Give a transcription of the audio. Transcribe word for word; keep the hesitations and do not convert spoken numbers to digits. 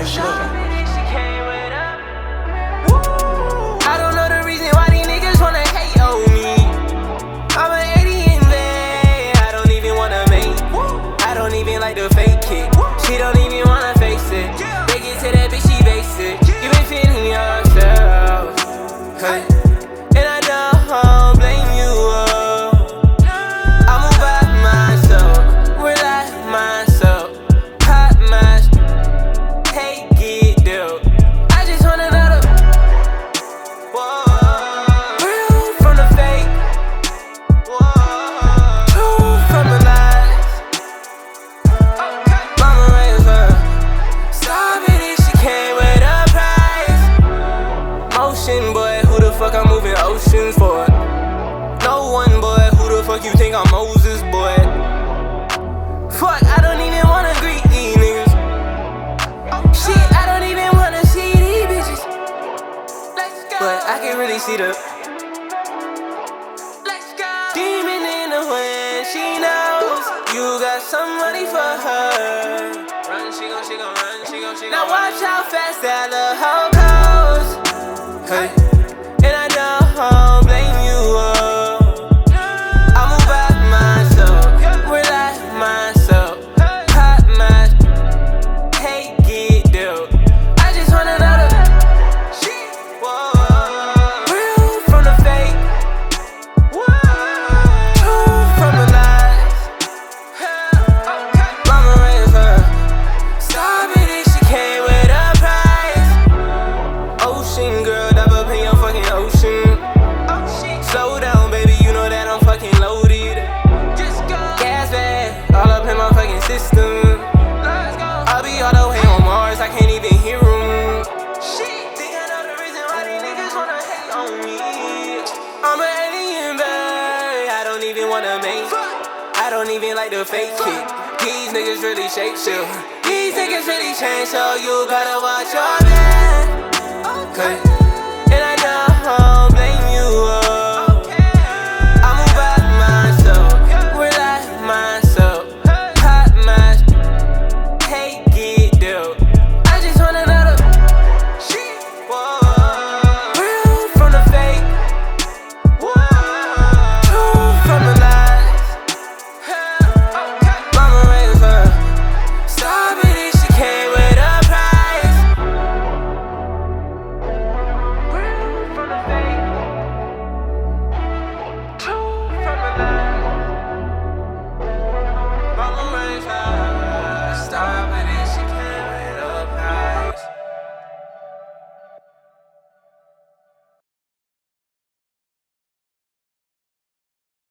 shit up. I don't know the reason why these niggas wanna hate on me. I'm an alien, man. I don't even wanna make. I don't even like the fake kid. She don't even wanna face it. They get to that bitch, she basic. You been feeling yourself, hey. And I don't blame you. I move by myself, relax myself, pop my hey, get dealt. I just wanna know the real from the fake, true from the lies. Mama raised her, stop it, she came with a price. Motion, boy, who the fuck I'm moving oceans for? No one, boy, who the fuck you think I'm Moses, boy? Fuck, I don't even wanna greet these niggas. Shit, I don't even wanna see these bitches. But I can really see the demon in the wind. She knows you got some money for her. Run, she gon', she gon' run, she gon', she gon' now watch how fast that little hoe goes. Hey, and I don't blame you. I move by myself, relax myself, pop my hey, get dealt. I just wanna know the real from the fake, true from the lies. Mama raised her, stop it, she came with a price. Ocean girl, dive up in your fucking ocean. Slow down, baby, you know that I'm fucking loaded. Gas bag, all up in my fucking system. I'll be all the way on Mars, I can't even hear them. Think I know the reason why these niggas wanna hate on me. I'm an alien, babe, I don't even wanna make. I don't even like the fake kid. These niggas really shake shit. These niggas really change, so you gotta watch your back. Okay.